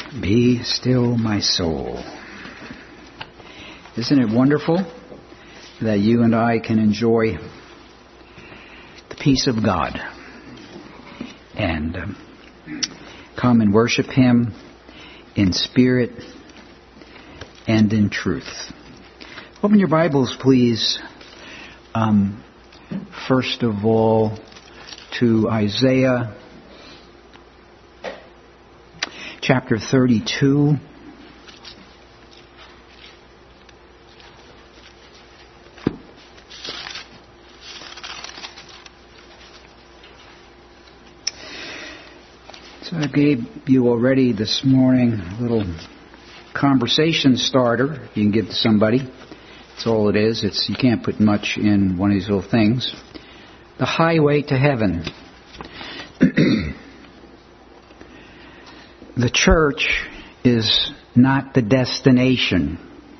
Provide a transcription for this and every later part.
Be still, my soul. Isn't it wonderful that you and I can enjoy the peace of God and come and worship Him in spirit and in truth? Open your Bibles, please, first of all, to Isaiah chapter 32. So I gave you already this morning a little conversation starter you can give to somebody. That's all it is. You can't put much in one of these little things. The highway to heaven. The church is not the destination.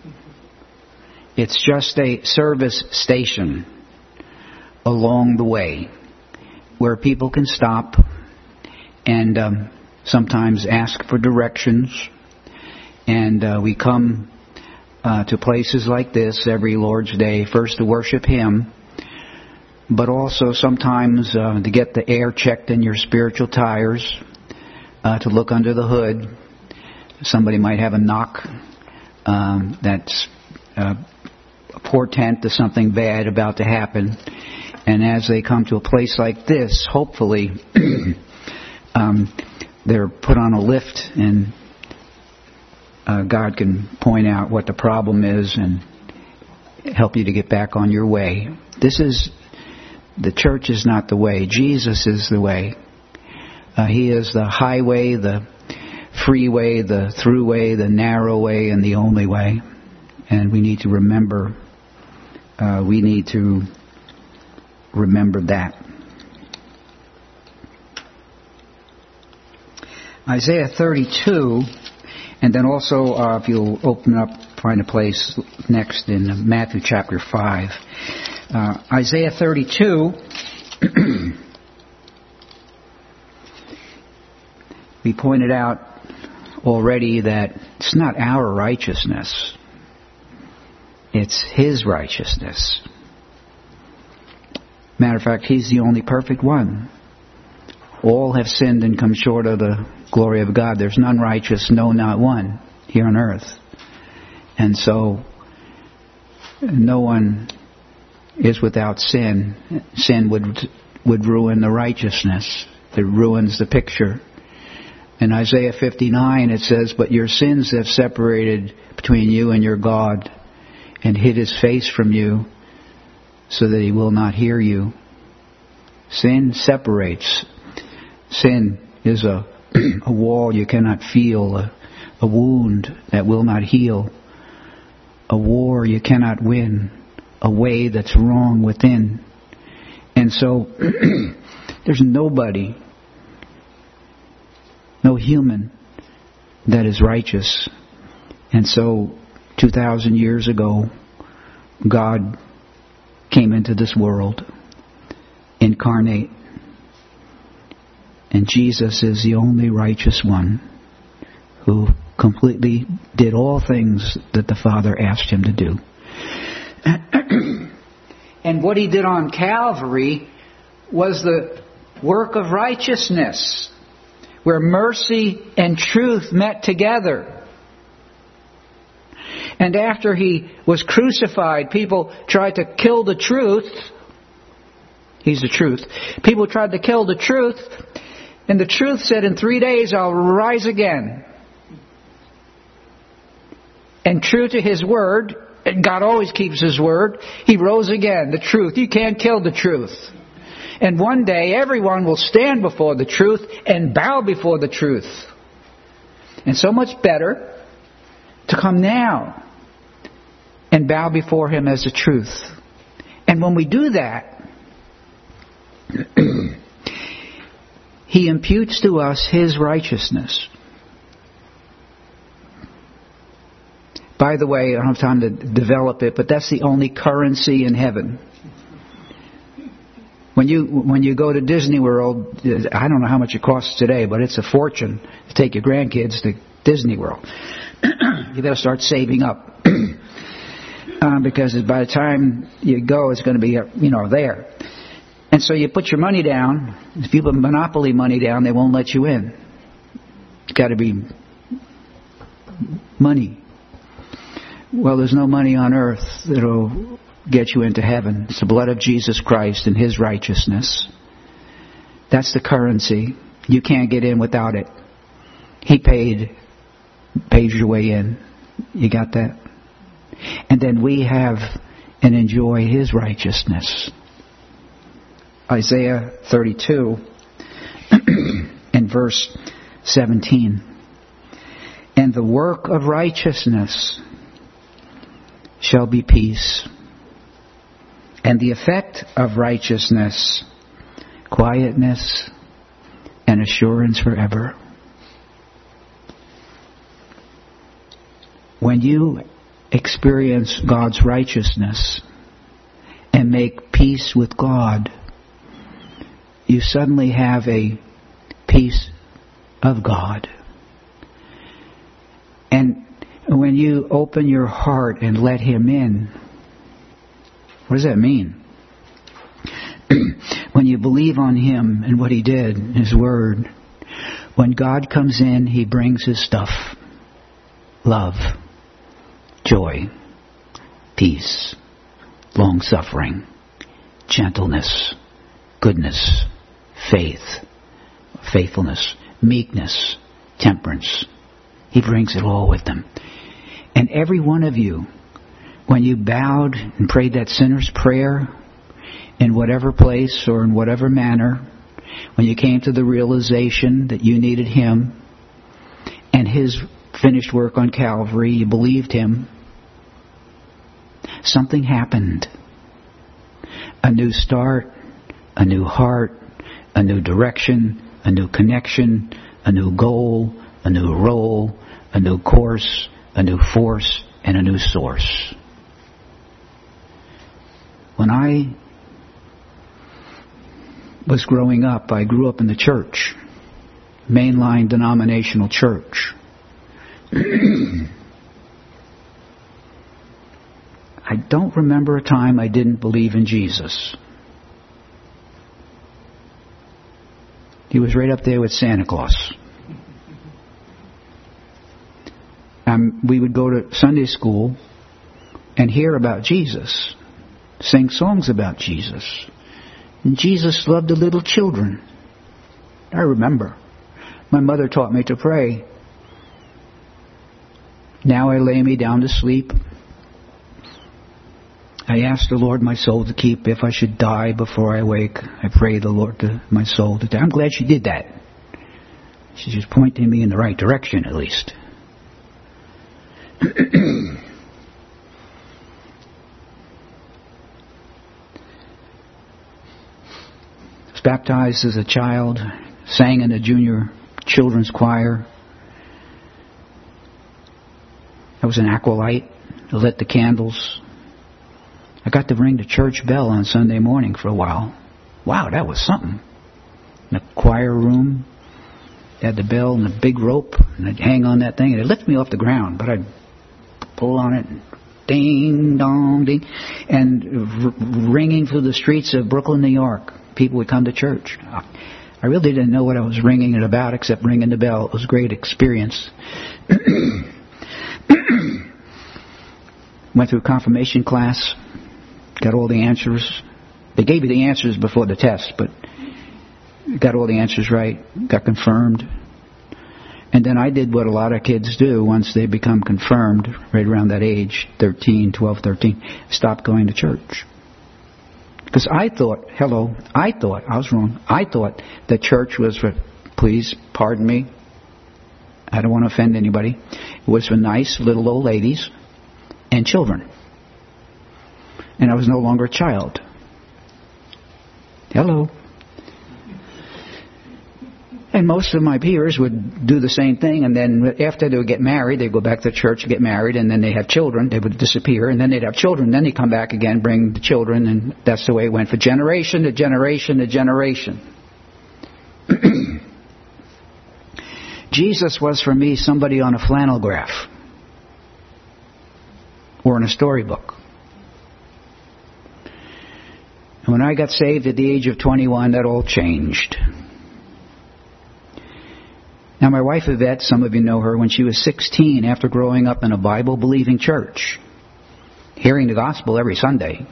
It's just a service station along the way where people can stop and sometimes ask for directions. And we come to places like this every Lord's Day, first to worship Him, but also sometimes to get the air checked in your spiritual tires, to look under the hood. Somebody might have a knock that's a portent to something bad about to happen. And as they come to a place like this, hopefully they're put on a lift and God can point out what the problem is and help you to get back on your way. The church is not the way. Jesus is the way. He is the highway, the freeway, the throughway, the narrow way, and the only way. And we need to remember. That. Isaiah 32, and then also if you'll open up, find a place next in Matthew chapter 5. Isaiah 32. We pointed out already that it's not our righteousness. It's His righteousness. Matter of fact, He's the only perfect one. All have sinned and come short of the glory of God. There's none righteous, no, not one, here on earth. And so, no one is without sin. Sin would ruin the righteousness. It ruins the picture. In Isaiah 59 it says, "But your sins have separated between you and your God, and hid His face from you, so that He will not hear you." Sin separates. Sin is a wall you cannot feel, a wound that will not heal, a war you cannot win, a way that's wrong within. And so there's nobody, no human that is righteous. And so 2,000 years ago, God came into this world, incarnate. And Jesus is the only righteous one who completely did all things that the Father asked Him to do. And what He did on Calvary was the work of righteousness, where mercy and truth met together. And after He was crucified, people tried to kill the truth. He's the truth. People tried to kill the truth, and the truth said, "In 3 days I'll rise again." And true to His word, and God always keeps His word, He rose again. The truth. You can't kill the truth. And one day everyone will stand before the truth and bow before the truth. And so much better to come now and bow before Him as the truth. And when we do that, He imputes to us His righteousness. By the way, I don't have time to develop it, but that's the only currency in heaven. When you go to Disney World, I don't know how much it costs today, but it's a fortune to take your grandkids to Disney World. You better start saving up. Because by the time you go, it's going to be, there. And so you put your money down. If you put monopoly money down, they won't let you in. It's got to be money. Well, there's no money on earth that'll get you into heaven. It's the blood of Jesus Christ and His righteousness. That's the currency. You can't get in without it. He paid your way in. You got that? And then we have and enjoy His righteousness. Isaiah 32 and verse 17. And the work of righteousness shall be peace, and the effect of righteousness, quietness and assurance forever. When you experience God's righteousness and make peace with God, you suddenly have a peace of God. And when you open your heart and let Him in, what does that mean? When you believe on Him and what He did, His Word, when God comes in, He brings His stuff. Love, joy, peace, long-suffering, gentleness, goodness, faith, faithfulness, meekness, temperance. He brings it all with Him. And every one of you, when you bowed and prayed that sinner's prayer in whatever place or in whatever manner, when you came to the realization that you needed Him and His finished work on Calvary, you believed Him, something happened. A new start, a new heart, a new direction, a new connection, a new goal, a new role, a new course, a new force, and a new source. When I was growing up, I grew up in the church, mainline denominational church. I don't remember a time I didn't believe in Jesus. He was right up there with Santa Claus. We would go to Sunday school and hear about Jesus, sing songs about Jesus. And Jesus loved the little children. I remember. My mother taught me to pray. Now I lay me down to sleep. I ask the Lord my soul to keep. If I should die before I wake, I pray the Lord to my soul to die. I'm glad she did that. She's just pointing me in the right direction, at least. I was baptized as a child, sang in the junior children's choir. I was an acolyte, lit the candles. I got to ring the church bell on Sunday morning for a while. Wow, that was something. In the choir room, they had the bell and the big rope, and I'd hang on that thing, and it lifted me off the ground, but I'd pull on it, and ding, dong, ding, and ringing through the streets of Brooklyn, New York. People would come to church. I really didn't know what I was ringing it about except ringing the bell. It was a great experience. Went through confirmation class, got all the answers. They gave you the answers before the test, but got all the answers right, got confirmed. And then I did what a lot of kids do once they become confirmed, right around that age, 12, 13, stopped going to church. Because I thought, I was wrong. I thought the church was for, please pardon me, I don't want to offend anybody, it was for nice little old ladies and children. And I was no longer a child. Hello. And most of my peers would do the same thing, and then after they would get married, they'd go back to church, get married, and then they'd have children. They would disappear, and then they'd have children. Then they'd come back again, bring the children, and that's the way it went for generation to generation to generation. Jesus was for me somebody on a flannel graph or in a storybook. And when I got saved at the age of 21, that all changed. Now, my wife Yvette, some of you know her, when she was 16, after growing up in a Bible-believing church, hearing the gospel every Sunday,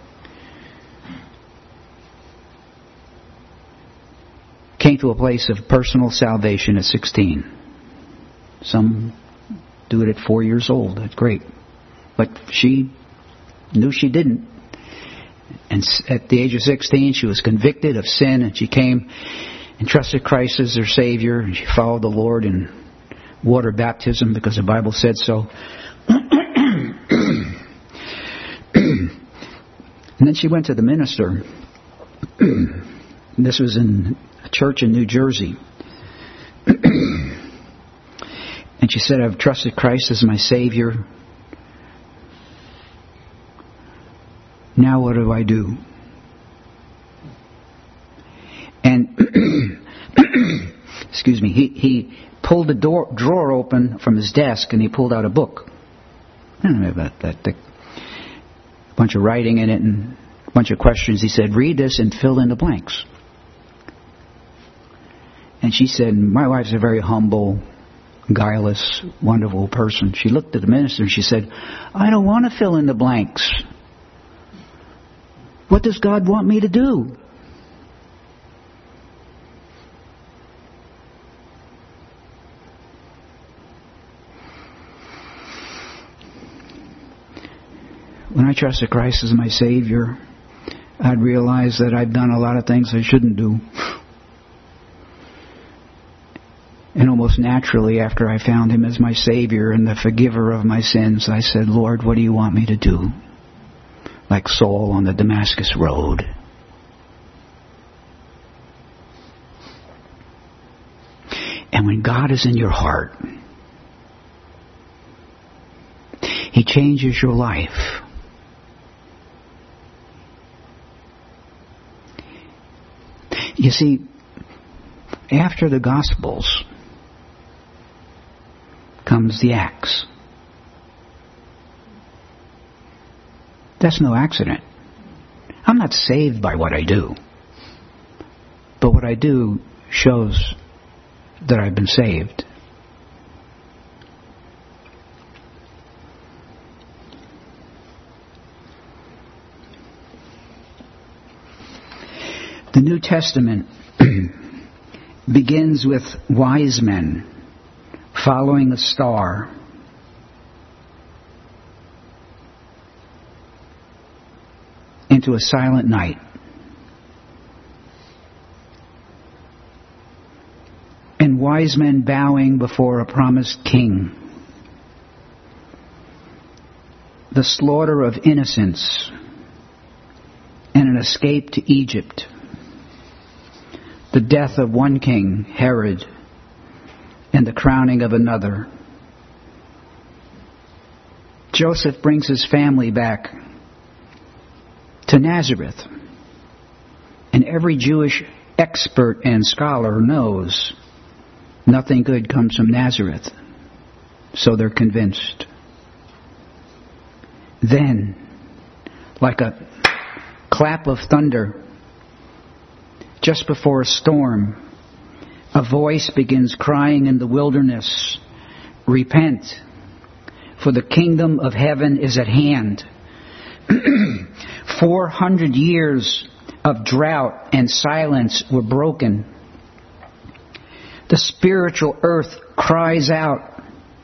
came to a place of personal salvation at 16. Some do it at 4 years old. That's great. But she knew she didn't. And at the age of 16, she was convicted of sin, and she came and trusted Christ as her Savior, and she followed the Lord in water baptism because the Bible said so. And then she went to the minister. This was in a church in New Jersey. And she said, I've trusted Christ as my Savior. Now what do I do? And, excuse me, he pulled the drawer open from his desk and he pulled out a book. I don't know about that thick. A bunch of writing in it and a bunch of questions. He said, read this and fill in the blanks. And she said, my wife's a very humble, guileless, wonderful person. She looked at the minister and she said, I don't want to fill in the blanks. What does God want me to do? When I trusted Christ as my Savior, I'd realized that I'd done a lot of things I shouldn't do. And almost naturally, after I found Him as my Savior and the forgiver of my sins, I said, Lord, what do you want me to do? Like Saul on the Damascus road. And when God is in your heart, He changes your life. You see, after the Gospels comes the Acts. That's no accident. I'm not saved by what I do. But what I do shows that I've been saved. The New Testament begins with wise men following a star into a silent night. And wise men bowing before a promised king. The slaughter of innocents and an escape to Egypt. The death of one king, Herod, and the crowning of another. Joseph brings his family back to Nazareth. And every Jewish expert and scholar knows nothing good comes from Nazareth. So they're convinced. Then, like a clap of thunder, just before a storm, a voice begins crying in the wilderness, repent, for the kingdom of heaven is at hand. 400 years of drought and silence were broken. The spiritual earth cries out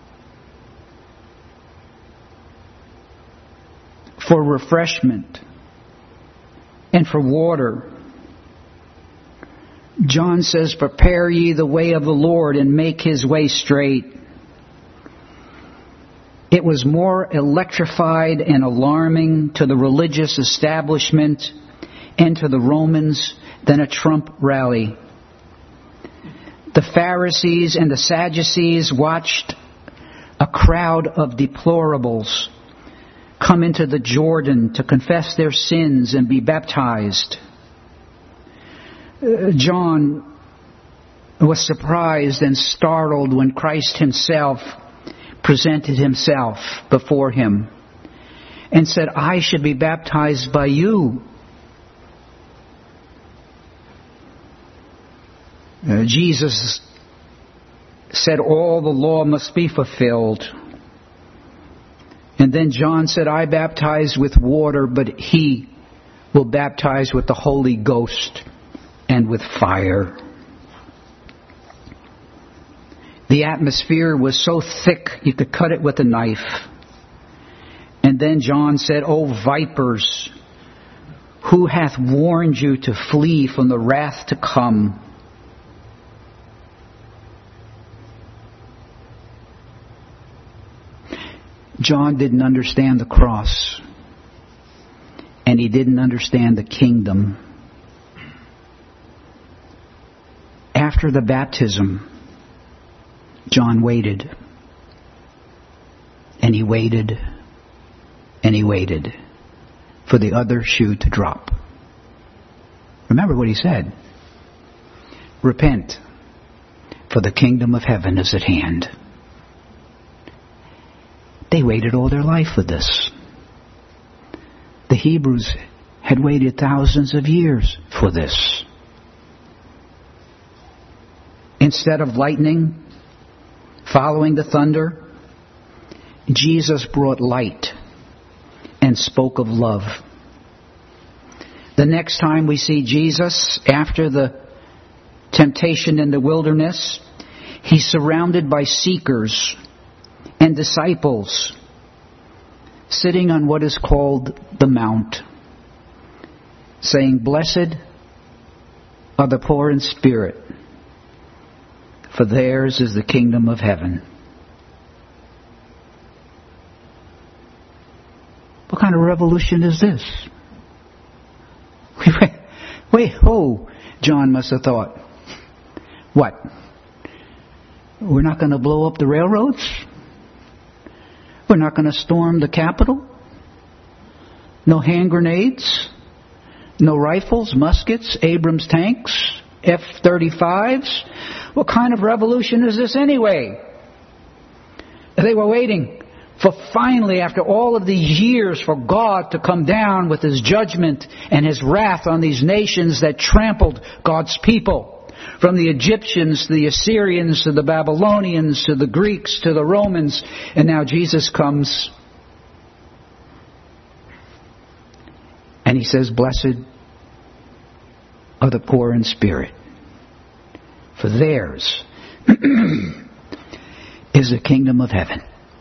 for refreshment and for water. John says, prepare ye the way of the Lord and make His way straight. It was more electrified and alarming to the religious establishment and to the Romans than a Trump rally. The Pharisees and the Sadducees watched a crowd of deplorables come into the Jordan to confess their sins and be baptized. John was surprised and startled when Christ himself presented himself before him and said, I should be baptized by you. Jesus said all the law must be fulfilled. And then John said, I baptize with water, but he will baptize with the Holy Ghost and with fire. The atmosphere was so thick you could cut it with a knife. And then John said, O vipers, who hath warned you to flee from the wrath to come? John didn't understand the cross, and he didn't understand the kingdom. After the baptism, John waited, and he waited, and he waited for the other shoe to drop. Remember what he said. Repent, for the kingdom of heaven is at hand. They waited all their life for this. The Hebrews had waited thousands of years for this. Instead of lightning following the thunder, Jesus brought light and spoke of love. The next time we see Jesus, after the temptation in the wilderness, he's surrounded by seekers and disciples sitting on what is called the Mount, saying, Blessed are the poor in spirit, for theirs is the kingdom of heaven. What kind of revolution is this? Wait, John must have thought. What? We're not going to blow up the railroads? We're not going to storm the Capitol? No hand grenades? No rifles, muskets, Abrams tanks, F-35s? What kind of revolution is this anyway? They were waiting for finally, after all of these years, for God to come down with His judgment and His wrath on these nations that trampled God's people. From the Egyptians to the Assyrians to the Babylonians to the Greeks to the Romans. And now Jesus comes and He says, Blessed are the poor in spirit, for theirs is the kingdom of heaven.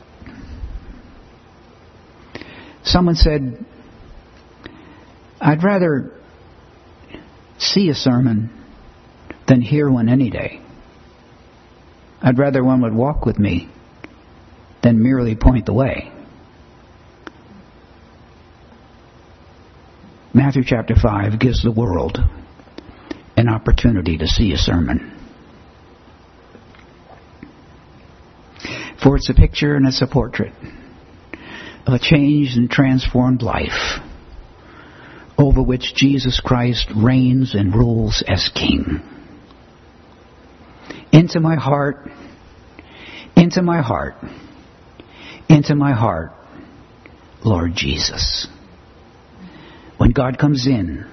Someone said, I'd rather see a sermon than hear one any day. I'd rather one would walk with me than merely point the way. Matthew chapter 5 gives the world an opportunity to see a sermon. For it's a picture and it's a portrait of a changed and transformed life over which Jesus Christ reigns and rules as King. Into my heart, into my heart, into my heart, Lord Jesus. When God comes in,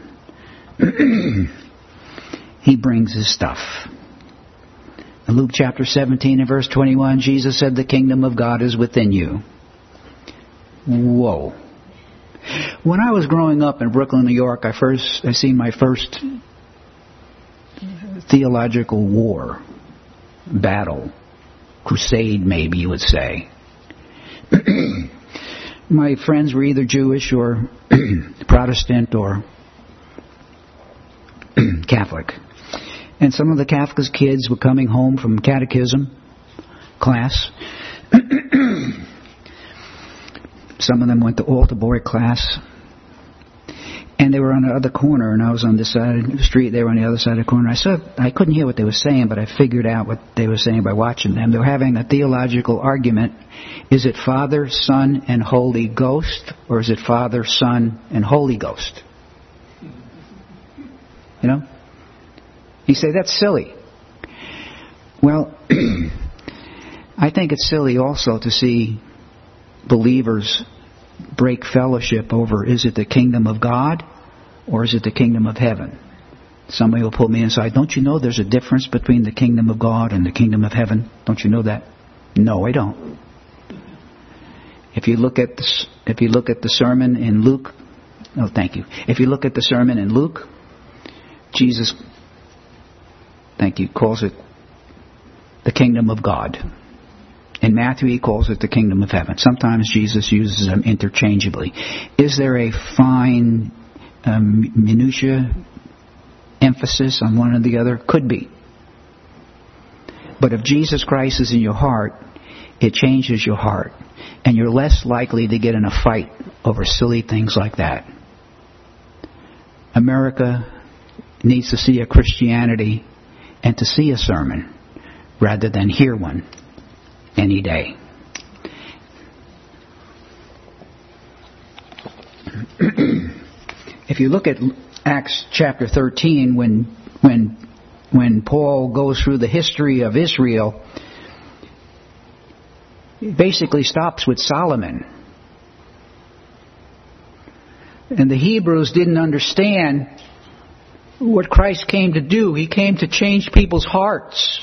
He brings His stuff. In Luke chapter 17 and verse 21, Jesus said, the kingdom of God is within you. Whoa. When I was growing up in Brooklyn, New York, I seen my first theological war, battle, crusade maybe you would say. My friends were either Jewish or Protestant or Catholic. And some of the Catholic kids were coming home from catechism class. Some of them went to altar boy class. And they were on the other corner, and I was on this side of the street. They were on the other side of the corner. I couldn't hear what they were saying, but I figured out what they were saying by watching them. They were having a theological argument. Is it Father, Son, and Holy Ghost, or is it Father, Son, and Holy Ghost? You know? You say, that's silly. Well, I think it's silly also to see believers break fellowship over, is it the kingdom of God or is it the kingdom of heaven? Somebody will pull me inside. Don't you know there's a difference between the kingdom of God and the kingdom of heaven? Don't you know that? No, I don't. If you look at the sermon in Luke, thank you. If you look at the sermon in Luke, Jesus, calls it the kingdom of God. In Matthew, he calls it the kingdom of heaven. Sometimes Jesus uses them interchangeably. Is there a fine minutiae emphasis on one or the other? Could be. But if Jesus Christ is in your heart, it changes your heart. And you're less likely to get in a fight over silly things like that. America needs to see a Christianity and to see a sermon rather than hear one any day. If you look at Acts chapter 13, when Paul goes through the history of Israel, he basically stops with Solomon. And the Hebrews didn't understand what Christ came to do. He came to change people's hearts.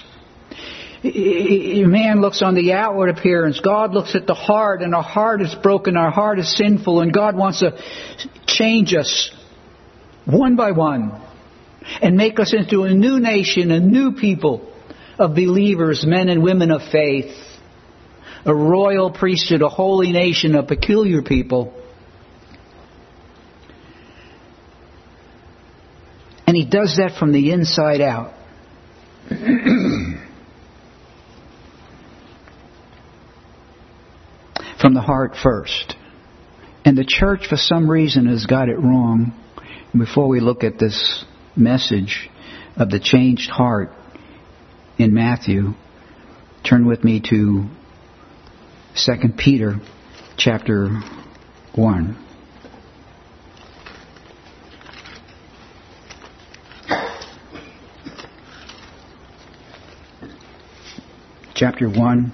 Man looks on the outward appearance. God looks at the heart, and our heart is broken. Our heart is sinful, and God wants to change us one by one and make us into a new nation, a new people of believers, men and women of faith, a royal priesthood, a holy nation, a peculiar people. And He does that from the inside out. From the heart first. And the church, for some reason, has got it wrong. And before we look at this message of the changed heart in Matthew, turn with me to 2 Peter chapter 1. Chapter 1.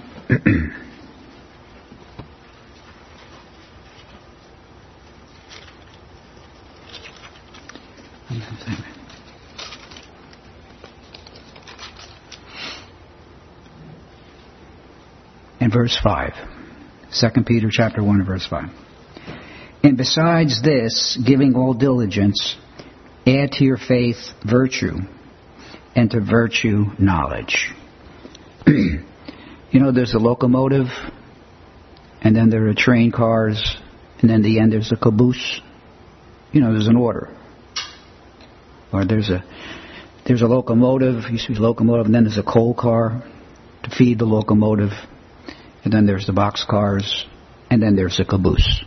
And verse 5. 2 Peter chapter 1 and verse 5. And besides this, giving all diligence, add to your faith virtue, and to virtue knowledge. You know, there's a locomotive, and then there are train cars, and then at the end there's a caboose. You know, there's an order. Or there's a locomotive, used to be a locomotive, and then there's a coal car to feed the locomotive, and then there's the box cars, and then there's a caboose.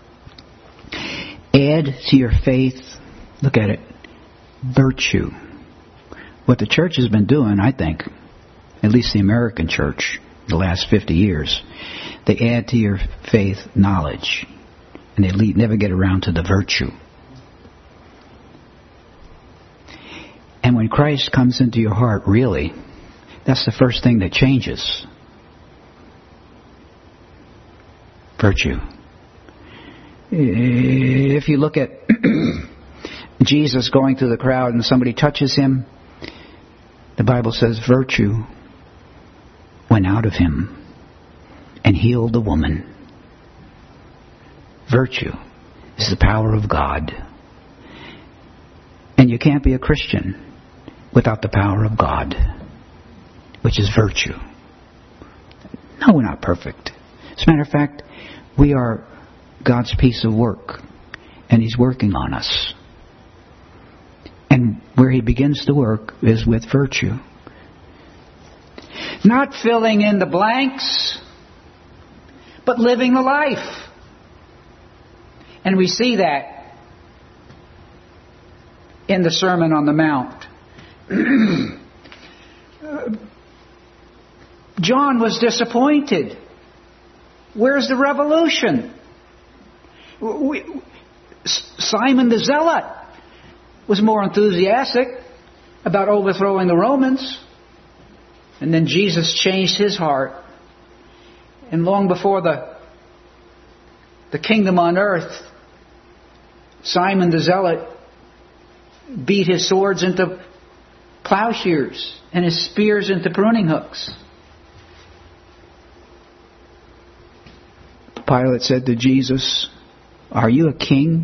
Add to your faith, look at it, virtue. What the church has been doing, I think, at least the American church, the last 50 years, they add to your faith knowledge, and they never get around to the virtue. And when Christ comes into your heart, really, that's the first thing that changes. Virtue. If you look at Jesus going through the crowd and somebody touches him, the Bible says virtue went out of him and healed the woman. Virtue is the power of God. And you can't be a Christian without the power of God, which is virtue. No, we're not perfect. As a matter of fact, we are God's piece of work, and He's working on us. And where He begins to work is with virtue. Not filling in the blanks, but living the life. And we see that in the Sermon on the Mount. John was disappointed. Where's the revolution? Simon the Zealot was more enthusiastic about overthrowing the Romans. And then Jesus changed his heart. And long before the kingdom on earth, Simon the Zealot beat his swords into plowshares and his spears into pruning hooks. Pilate said to Jesus, "Are you a king?"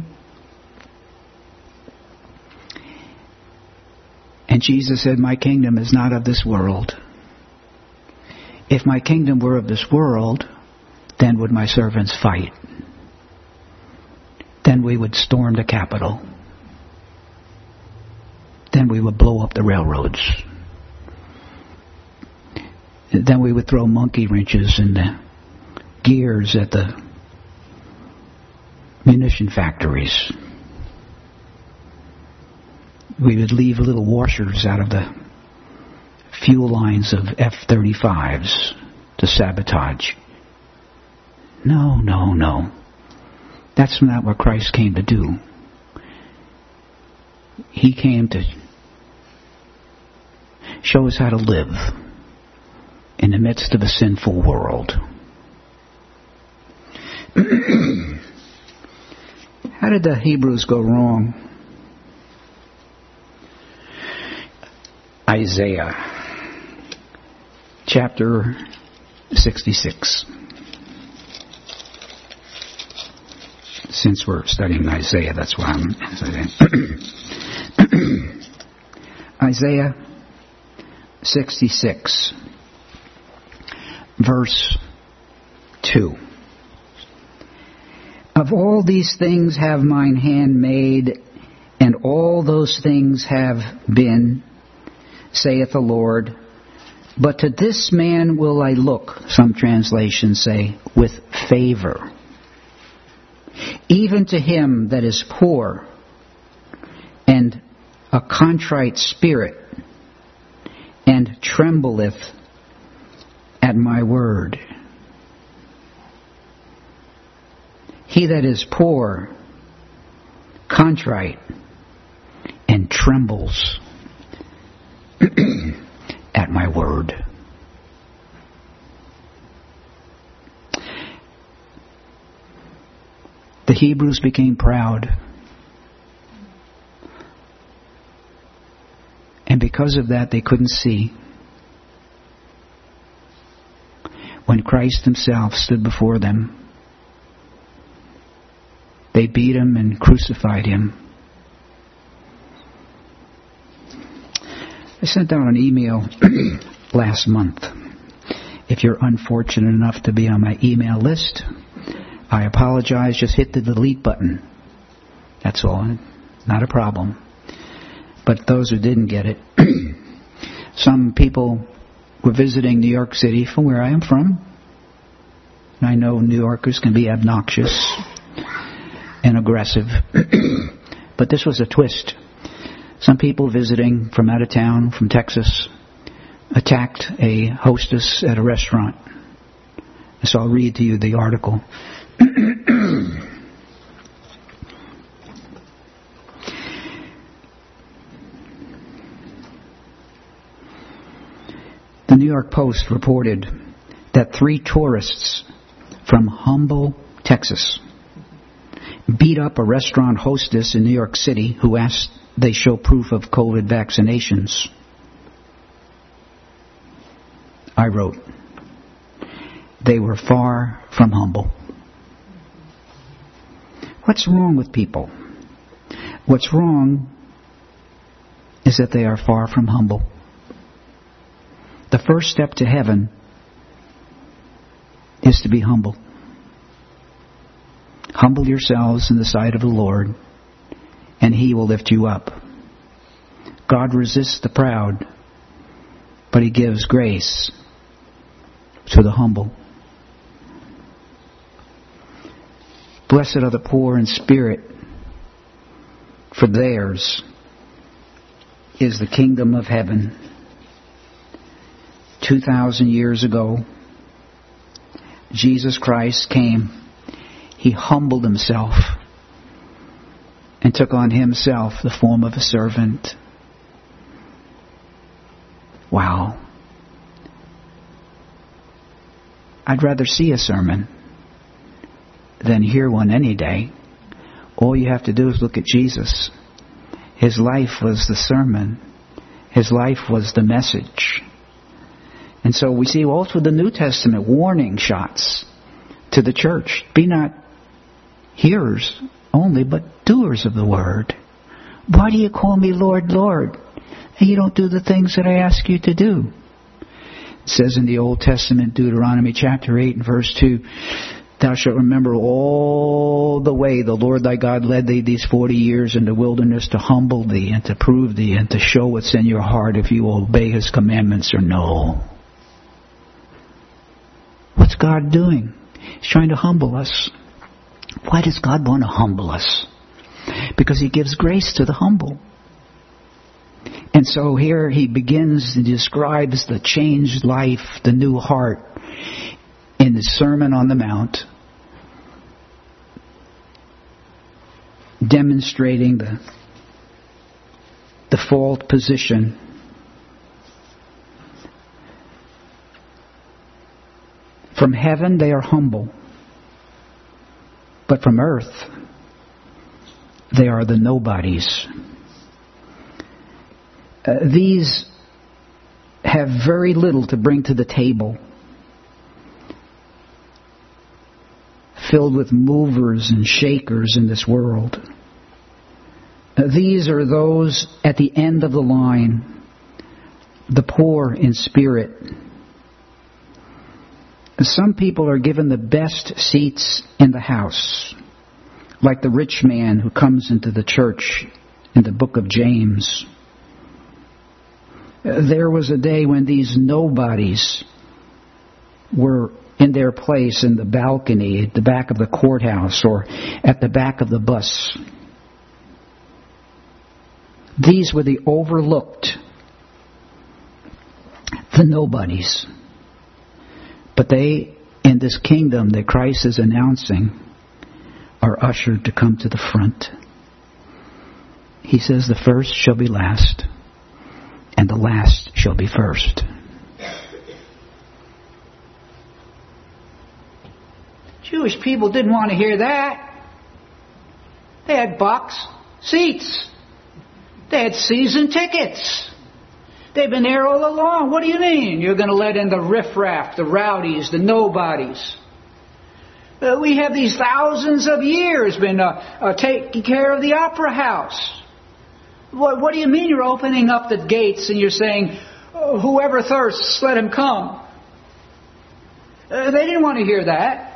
And Jesus said, "My kingdom is not of this world. If my kingdom were of this world, then would my servants fight. Then we would storm the Capitol. Then we would blow up the railroads. Then we would throw monkey wrenches in the gears at the munition factories. We would leave little washers out of the fuel lines of F-35s to sabotage." No, no, no. That's not what Christ came to do. He came to show us how to live in the midst of a sinful world. How did the Hebrews go wrong? Isaiah chapter 66. Since we're studying Isaiah, that's why I'm Isaiah 66, verse 2. "Of all these things have mine hand made, and all those things have been, saith the Lord. But to this man will I look," some translations say, "with favor. Even to him that is poor and a contrite spirit, and trembleth at my word." He that is poor, contrite, and trembles at my word. The Hebrews became proud. And because of that, they couldn't see. When Christ himself stood before them, they beat him and crucified him. I sent out an email last month. If you're unfortunate enough to be on my email list, I apologize. Just hit the delete button. That's all. Not a problem. But those who didn't get it, some people were visiting New York City from where I am from. I know New Yorkers can be obnoxious and aggressive, but this was a twist. Some people visiting from out of town, from Texas, attacked a hostess at a restaurant. So I'll read to you the article. The New York Post reported that 3 tourists from Humble, Texas, beat up a restaurant hostess in New York City who asked they show proof of COVID vaccinations. I wrote, they were far from humble. What's wrong with people? What's wrong is that they are far from humble. The first step to heaven is to be humble. Humble yourselves in the sight of the Lord, and He will lift you up. God resists the proud, but He gives grace to the humble. Blessed are the poor in spirit, for theirs is the kingdom of heaven. 2,000 years ago, Jesus Christ came. He humbled Himself and took on Himself the form of a servant. Wow. I'd rather see a sermon than hear one any day. All you have to do is look at Jesus. His life was the sermon. His life was the message. And so we see all through the New Testament warning shots to the church. Be not hearers only, but doers of the word. Why do you call me Lord, Lord, and you don't do the things that I ask you to do? It says in the Old Testament, Deuteronomy chapter 8 and verse 2, thou shalt remember all the way the Lord thy God led thee these 40 years in the wilderness to humble thee and to prove thee and to show what's in your heart if you will obey his commandments or no. What's God doing? He's trying to humble us. Why does God want to humble us? Because he gives grace to the humble. And so here he begins and describes the changed life, the new heart, in the Sermon on the Mount, demonstrating the default position. From heaven they are humble, but from earth they are the nobodies. These have very little to bring to the table, filled with movers and shakers in this world. These are those at the end of the line, the poor in spirit. Some people are given the best seats in the house, like the rich man who comes into the church in the book of James. There was a day when these nobodies were in their place in the balcony at the back of the courthouse or at the back of the bus. These were the overlooked, the nobodies. But they, in this kingdom that Christ is announcing, are ushered to come to the front. He says the first shall be last, and the last shall be first. Jewish people didn't want to hear that. They had box seats. They had season tickets. They've been there all along. What do you mean? You're going to let in the riffraff, the rowdies, the nobodies? We have these thousands of years been taking care of the opera house. What do you mean you're opening up the gates and you're saying, whoever thirsts, let him come? They didn't want to hear that.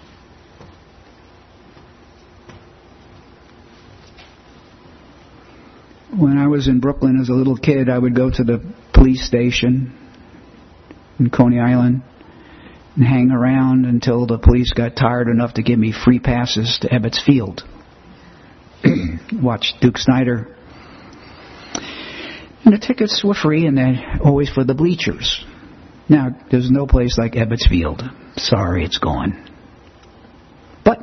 When I was in Brooklyn as a little kid, I would go to the police station in Coney Island and hang around until the police got tired enough to give me free passes to Ebbets Field. Watch Duke Snider. And the tickets were free, and they're always for the bleachers. Now, there's no place like Ebbets Field. Sorry, it's gone. But,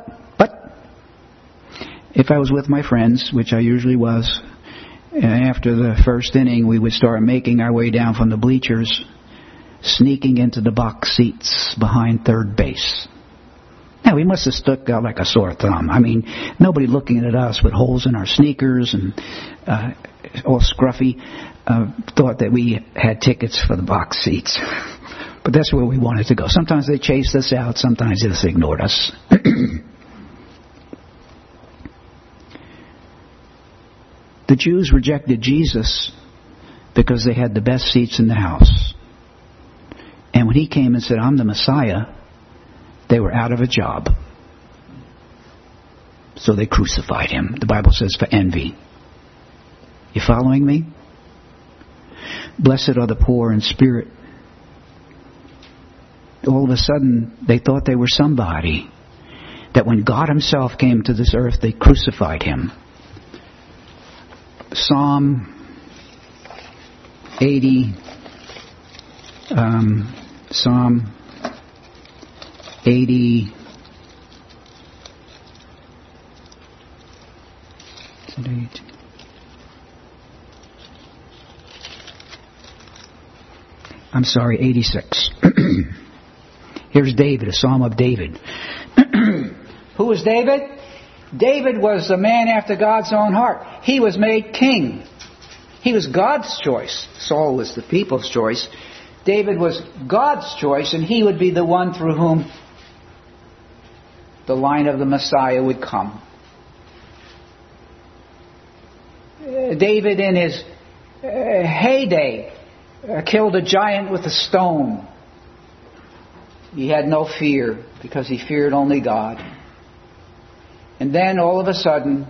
if I was with my friends, which I usually was, after the first inning, we would start making our way down from the bleachers, sneaking into the box seats behind third base. Now, we must have stuck out like a sore thumb. I mean, nobody looking at us with holes in our sneakers and all scruffy thought that we had tickets for the box seats. But that's where we wanted to go. Sometimes they chased us out. Sometimes they just ignored us. The Jews rejected Jesus because they had the best seats in the house. And when he came and said, I'm the Messiah, they were out of a job. So they crucified him. The Bible says for envy. You following me? Blessed are the poor in spirit. All of a sudden, they thought they were somebody. That when God himself came to this earth, they crucified him. Psalm 80, Psalm 80, I'm sorry, 86. Here's David, a psalm of David. Who was David? David was a man after God's own heart. He was made king. He was God's choice. Saul was the people's choice. David was God's choice, and he would be the one through whom the line of the Messiah would come. David, in his heyday, killed a giant with a stone. He had no fear because he feared only God. And then all of a sudden,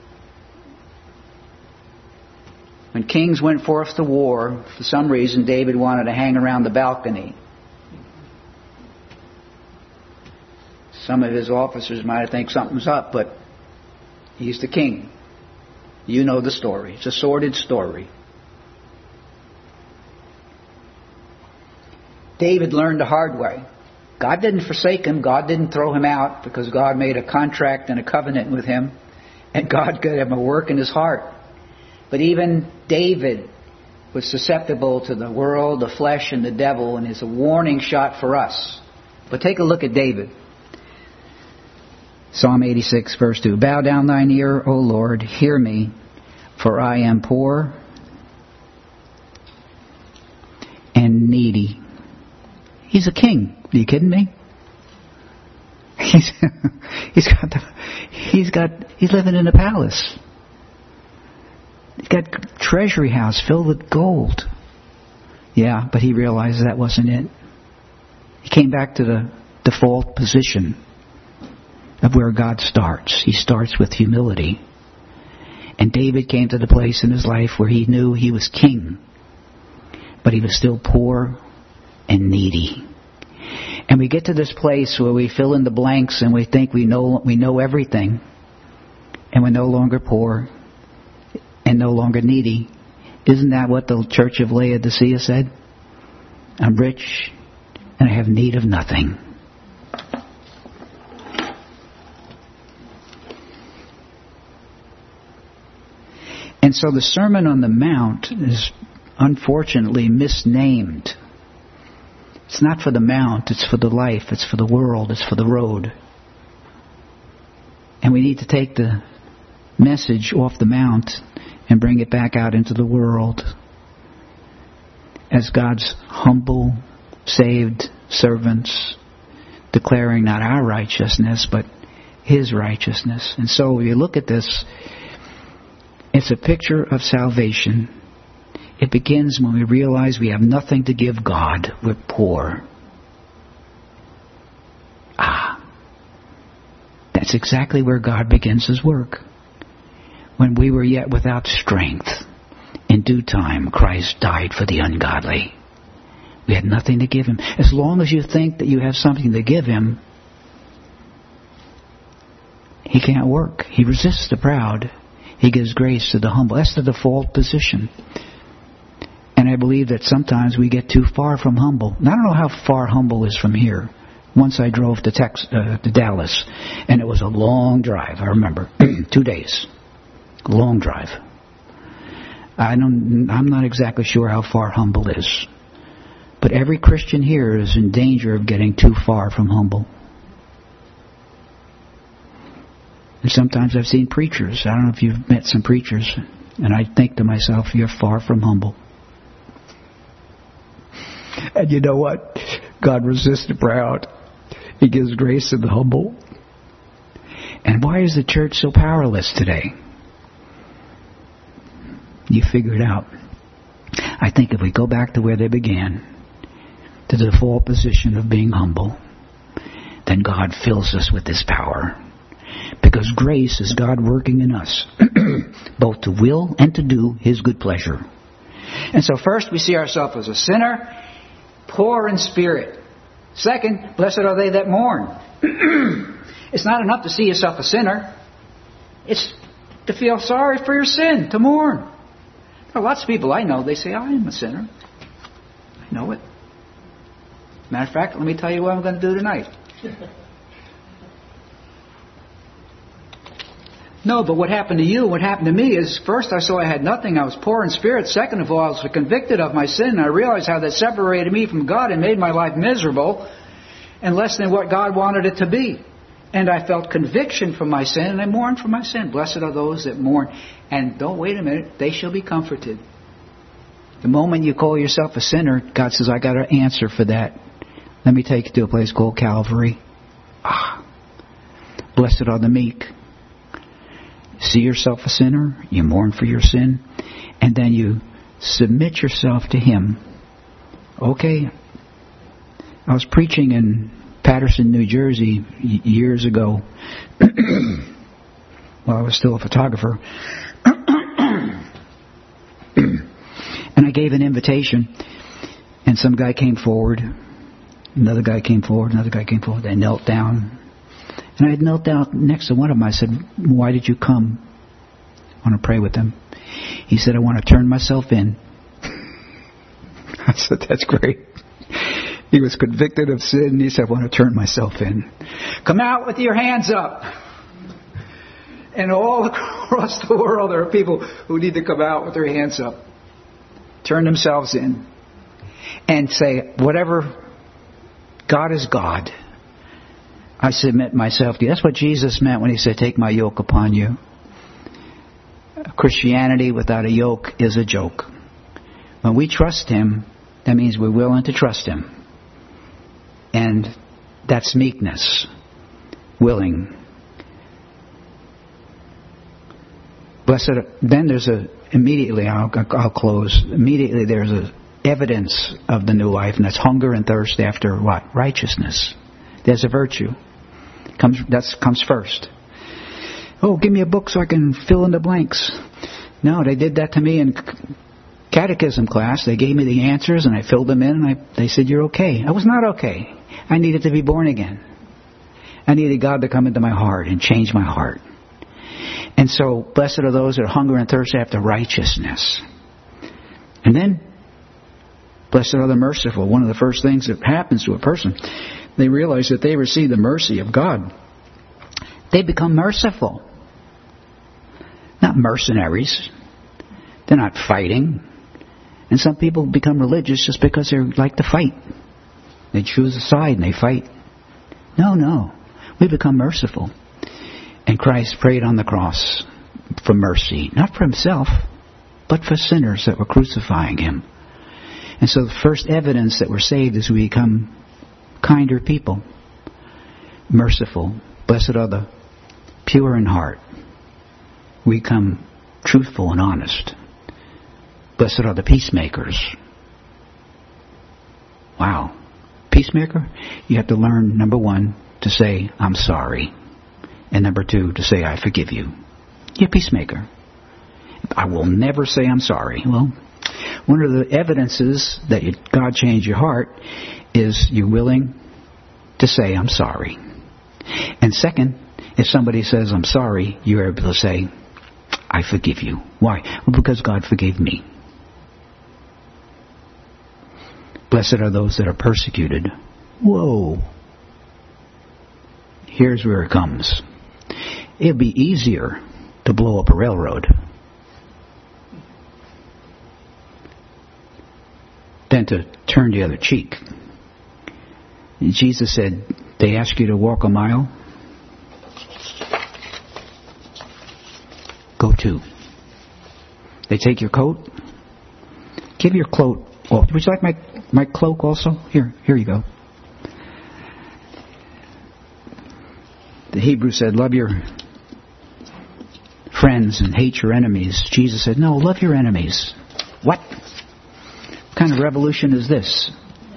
when kings went forth to war, for some reason David wanted to hang around the balcony. Some of his officers might think something's up, but he's the king. You know the story. It's a sordid story. David learned the hard way. God didn't forsake him. God didn't throw him out, because God made a contract and a covenant with him, and God gave him a work in his heart. But even David was susceptible to the world, the flesh, and the devil, and is a warning shot for us. But take a look at David. Psalm 86, verse 2. Bow down thine ear, O Lord, hear me, for I am poor and needy. He's a king. Are you kidding me? He's living in a palace. He's got a treasury house filled with gold. Yeah, but he realized that wasn't it. He came back to the default position of where God starts. He starts with humility. And David came to the place in his life where he knew he was king, but he was still poor and needy. And we get to this place where we fill in the blanks and we think we know everything, and we're no longer poor and no longer needy. Isn't that what the church of Laodicea said? I'm rich and I have need of nothing. And so the Sermon on the Mount is unfortunately misnamed. It's not for the mount, it's for the life, it's for the world, it's for the road. And we need to take the message off the mount and bring it back out into the world as God's humble, saved servants, declaring not our righteousness, but His righteousness. And so when you look at this, it's a picture of salvation. It begins when we realize we have nothing to give God. We're poor. That's exactly where God begins His work. When we were yet without strength, in due time Christ died for the ungodly. We had nothing to give Him. As long as you think that you have something to give Him, He can't work. He resists the proud. He gives grace to the humble. That's the default position. And I believe that sometimes we get too far from humble. And I don't know how far humble is from here. Once I drove to Dallas, and it was a long drive. I remember 2 days, long drive. I'm not exactly sure how far humble is, but every Christian here is in danger of getting too far from humble. And sometimes I've seen preachers. I don't know if you've met some preachers, and I think to myself, you're far from humble. And you know what? God resists the proud. He gives grace to the humble. And why is the church so powerless today? You figure it out. I think if we go back to where they began, to the default position of being humble, then God fills us with His power. Because grace is God working in us, both to will and to do His good pleasure. And so first we see ourselves as a sinner, poor in spirit. Second, blessed are they that mourn. It's not enough to see yourself a sinner. It's to feel sorry for your sin, to mourn. There are lots of people I know, they say, I am a sinner. I know it. Matter of fact, let me tell you what I'm going to do tonight. No, but what happened to you, what happened to me is, first I saw I had nothing. I was poor in spirit. Second of all, I was convicted of my sin. And I realized how that separated me from God and made my life miserable. and less than what God wanted it to be. And I felt conviction for my sin, and I mourned for my sin. Blessed are those that mourn. And don't wait a minute, they shall be comforted. The moment you call yourself a sinner, God says, I got an answer for that. Let me take you to a place called Calvary. Blessed are the meek. See yourself a sinner, you mourn for your sin, and then you submit yourself to Him. Okay, I was preaching in Patterson, New Jersey years ago while I was still a photographer. And I gave an invitation, and some guy came forward, another guy came forward, another guy came forward. They knelt down. And I had knelt down next to one of them. I said, why did you come? I want to pray with them. He said, I want to turn myself in. I said, that's great. He was convicted of sin. He said, I want to turn myself in. Come out with your hands up. And all across the world there are people who need to come out with their hands up. Turn themselves in. And say, whatever, God is God. I submit myself to you. That's what Jesus meant when He said, take my yoke upon you. Christianity without a yoke is a joke. When we trust Him, that means we're willing to trust Him. And that's meekness. Willing. Blessed. Then there's immediately, I'll close. Immediately there's a evidence of the new life, and that's hunger and thirst after what? Righteousness. There's a virtue. That comes first. Oh, give me a book so I can fill in the blanks. No, they did that to me in catechism class. They gave me the answers and I filled them in, and they said, you're okay. I was not okay. I needed to be born again. I needed God to come into my heart and change my heart. And so, blessed are those that hunger and thirst after righteousness. And then, blessed are the merciful. One of the first things that happens to a person, they realize that they receive the mercy of God. They become merciful. Not mercenaries. They're not fighting. And some people become religious just because they like to fight. They choose a side and they fight. No. We become merciful. And Christ prayed on the cross for mercy. Not for Himself, but for sinners that were crucifying Him. And so the first evidence that we're saved is we become kinder people. Merciful. Blessed are the pure in heart. We become truthful and honest. Blessed are the peacemakers. Wow. Peacemaker? You have to learn, number one, to say, I'm sorry. And number two, to say, I forgive you. You're a peacemaker. I will never say I'm sorry. Well, one of the evidences that God changed your heart is you're willing to say, I'm sorry. And second, if somebody says, I'm sorry, you're able to say, I forgive you. Why? Well, because God forgave me. Blessed are those that are persecuted. Whoa. Here's where it comes. It'd be easier to blow up a railroad than to turn the other cheek. Jesus said, they ask you to walk a mile, go 2. They take your coat, give your cloak. Oh, would you like my cloak also? Here you go. The Hebrew said, love your friends and hate your enemies. Jesus said, no, love your enemies. What kind of revolution is this?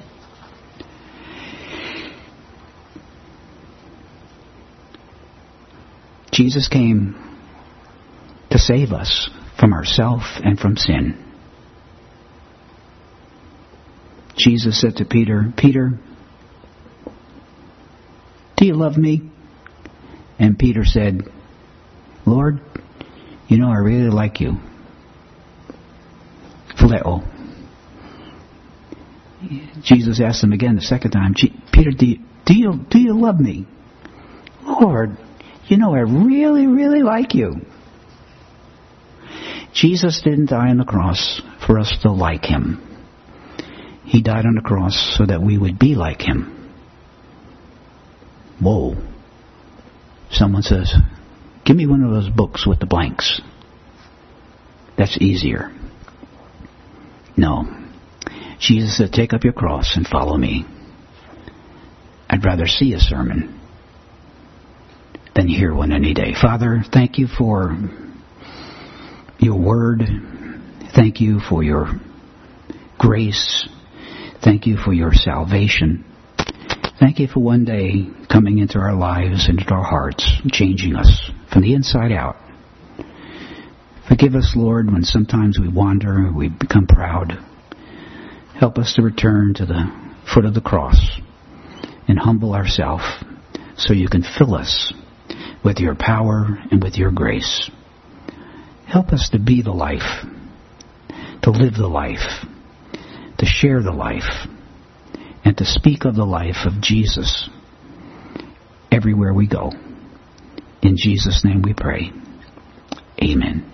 Jesus came to save us from ourselves and from sin. Jesus said to Peter, Peter, do you love me? And Peter said, Lord, you know I really like you. Phileo. Jesus asked him again the second time, Peter, do you love me? Lord, you know I really, really like you. Jesus didn't die on the cross for us to like Him. He died on the cross so that we would be like Him. Whoa. Someone says, give me one of those books with the blanks. That's easier. No. Jesus said, take up your cross and follow me. I'd rather see a sermon than hear one any day. Father, thank you for your word. Thank you for your grace. Thank you for your salvation. Thank you for one day coming into our lives, into our hearts, changing us from the inside out. Forgive us, Lord, when sometimes we wander, we become proud. Help us to return to the foot of the cross and humble ourselves so you can fill us with your power and with your grace. Help us to be the life, to live the life, to share the life, and to speak of the life of Jesus everywhere we go. In Jesus' name we pray. Amen.